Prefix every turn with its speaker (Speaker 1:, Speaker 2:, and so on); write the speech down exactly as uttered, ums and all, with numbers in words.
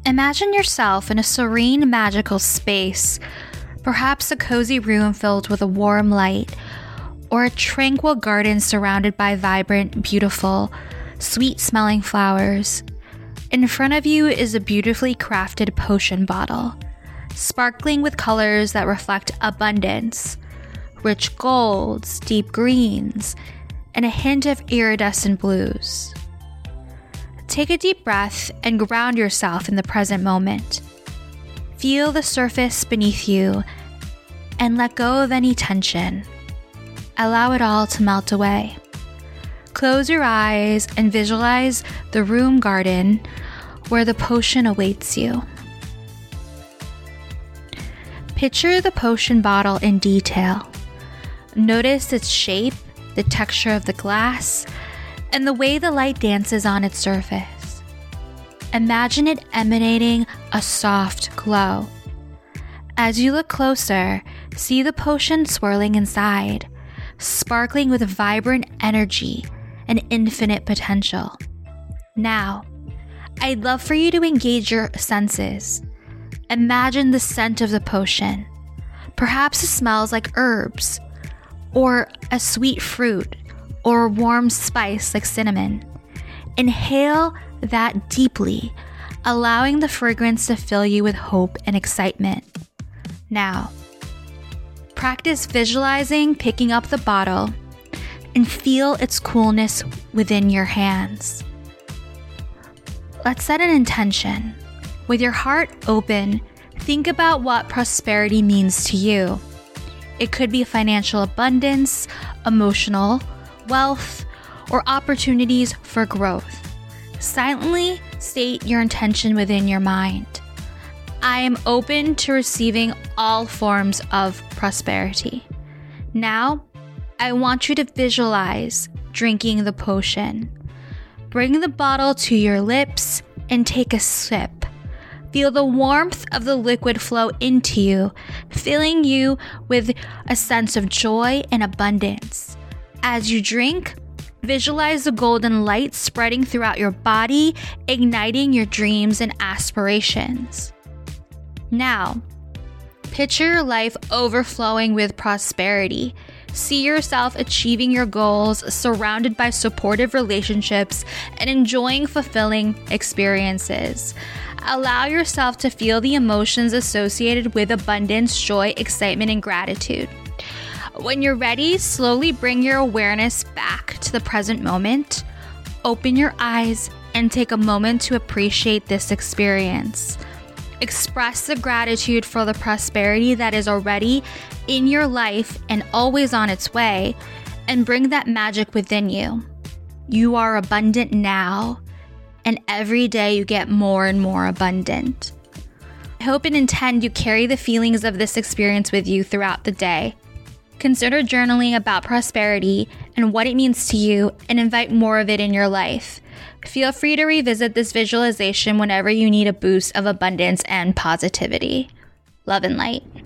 Speaker 1: Imagine yourself in a serene, magical space, perhaps a cozy room filled with a warm light, or a tranquil garden surrounded by vibrant, beautiful, sweet-smelling flowers. In front of you is a beautifully crafted potion bottle, sparkling with colors that reflect abundance, rich golds, deep greens, and a hint of iridescent blues. Take a deep breath and ground yourself in the present moment. Feel the surface beneath you and let go of any tension. Allow it all to melt away. Close your eyes and visualize the room garden where the potion awaits you. Picture the potion bottle in detail. Notice its shape, the texture of the glass, and the way the light dances on its surface. Imagine it emanating a soft glow. As you look closer, see the potion swirling inside, sparkling with vibrant energy and infinite potential. Now, I'd love for you to engage your senses. Imagine the scent of the potion. Perhaps it smells like herbs, or a sweet fruit, or a warm spice like cinnamon. Inhale that deeply, allowing the fragrance to fill you with hope and excitement. Now, practice visualizing picking up the bottle and feel its coolness within your hands. Let's set an intention. With your heart open, think about what prosperity means to you. It could be financial abundance, emotional wealth, or opportunities for growth. Silently state your intention within your mind. I am open to receiving all forms of prosperity. Now, I want you to visualize drinking the potion. Bring the bottle to your lips and take a sip. Feel the warmth of the liquid flow into you, filling you with a sense of joy and abundance. As you drink, visualize the golden light spreading throughout your body, igniting your dreams and aspirations. Now, picture your life overflowing with prosperity. See yourself achieving your goals, surrounded by supportive relationships, and enjoying fulfilling experiences. Allow yourself to feel the emotions associated with abundance, joy, excitement, and gratitude. When you're ready, slowly bring your awareness back to the present moment. Open your eyes and take a moment to appreciate this experience. Express the gratitude for the prosperity that is already in your life and always on its way, and bring that magic within you. You are abundant now, and every day you get more and more abundant. I hope and intend you carry the feelings of this experience with you throughout the day. Consider journaling about prosperity and what it means to you, and invite more of it in your life. Feel free to revisit this visualization whenever you need a boost of abundance and positivity. Love and light.